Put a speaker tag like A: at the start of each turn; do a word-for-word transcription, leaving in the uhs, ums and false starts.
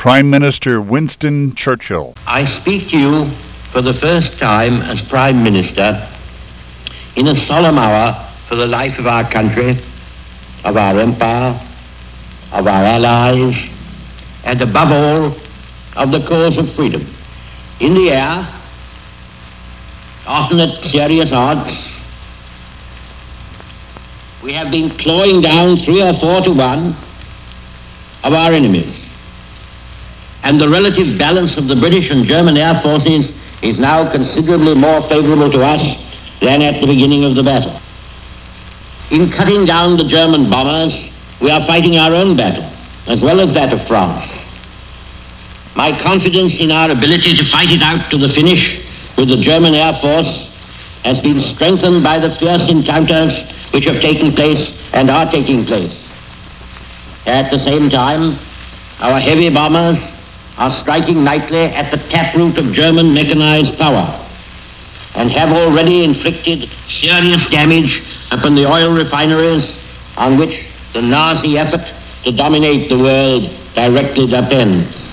A: Prime Minister Winston Churchill.
B: I speak to you for the first time as Prime Minister in a solemn hour for the life of our country, of our empire, of our allies, and above all, of the cause of freedom. In the air, often at serious odds, we have been clawing down three or four to one of our enemies. And the relative balance of the British and German air forces is now considerably more favorable to us than at the beginning of the battle. In cutting down the German bombers, we are fighting our own battle, as well as that of France. My confidence in our ability to fight it out to the finish with the German Air Force has been strengthened by the fierce encounters which have taken place and are taking place. At the same time, our heavy bombers are striking nightly at the taproot of German mechanized power and have already inflicted serious damage upon the oil refineries on which the Nazi effort to dominate the world directly depends.